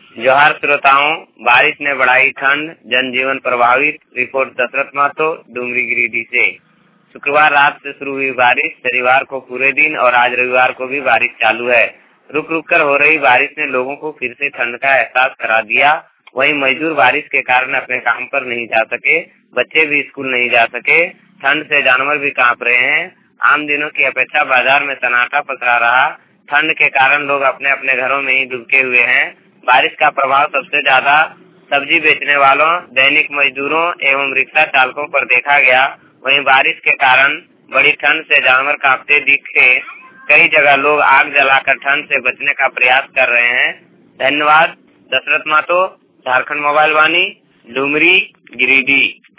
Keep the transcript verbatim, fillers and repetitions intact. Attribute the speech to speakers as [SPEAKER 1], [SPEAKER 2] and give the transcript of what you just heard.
[SPEAKER 1] जोहार श्रोताओं, बारिश ने बढ़ाई ठंड, जनजीवन प्रभावित। रिपोर्ट दशरथ महतो, डुमरी गिरिडीह से। शुक्रवार रात से शुरू हुई बारिश शनिवार को पूरे दिन और आज रविवार को भी बारिश चालू है। रुक रुक कर हो रही बारिश ने लोगों को फिर से ठंड का एहसास करा दिया। वहीं मजदूर बारिश के कारण अपने काम पर नहीं जा सके, बच्चे भी स्कूल नहीं जा सके। ठंड से जानवर भी कांप रहे हैं। आम दिनों की अपेक्षा बाजार में सन्नाटा पसरा रहा। ठंड के कारण लोग अपने अपने घरों में ही दुबके हुए हैं। बारिश का प्रभाव सबसे ज्यादा सब्जी बेचने वालों, दैनिक मजदूरों एवं रिक्शा चालकों पर देखा गया। वहीं बारिश के कारण बड़ी ठंड से जानवर कांपते दिखे। कई जगह लोग आग जलाकर ठंड से बचने का प्रयास कर रहे हैं। धन्यवाद। दशरथ महतो, झारखंड मोबाइल वाणी, डुमरी गिरिडीह।